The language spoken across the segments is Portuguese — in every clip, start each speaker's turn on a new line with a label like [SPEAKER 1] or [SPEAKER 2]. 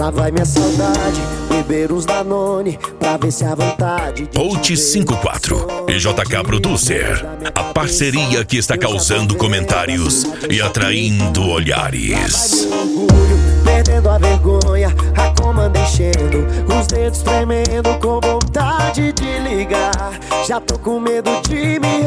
[SPEAKER 1] Lá vai minha saudade, beber uns Danone pra ver se a vontade de
[SPEAKER 2] Out 54 e JK Producer, a parceria que está causando comentários e atraindo olhares.
[SPEAKER 1] Perdendo a vergonha, a comanda enchendo, os dedos tremendo com vontade de ligar. Já tô com medo de me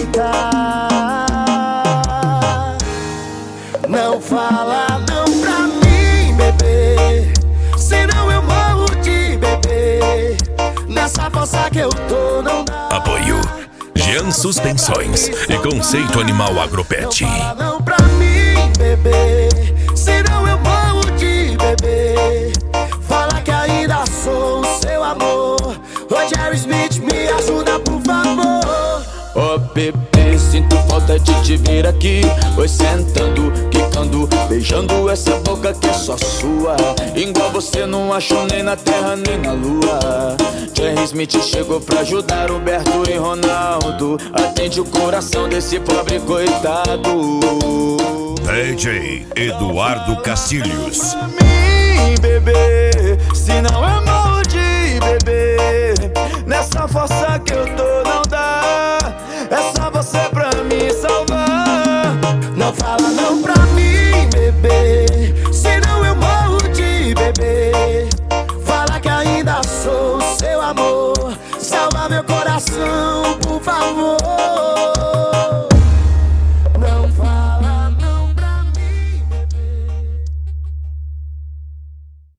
[SPEAKER 1] rejeitar. Não fala não pra mim, bebê, senão eu morro de bebê. Nessa força que eu tô não dá.
[SPEAKER 2] Apoio Jean Suspensões e Conceito Animal Agropet.
[SPEAKER 1] Não fala não pra mim, bebê, senão eu morro de bebê. Fala que ainda sou o seu amor. Ô Jerry Smith, me ajuda por favor.
[SPEAKER 3] Ô bebê, sinto falta de te ver aqui. Oi, sentando, quicando, beijando essa boca que é só sua. Igual você não achou nem na terra nem na lua. Jerry Smith chegou pra ajudar Humberto e Ronaldo. Atende o coração desse pobre coitado.
[SPEAKER 2] DJ Eduardo Castilhos.
[SPEAKER 3] Pra mim, bebê,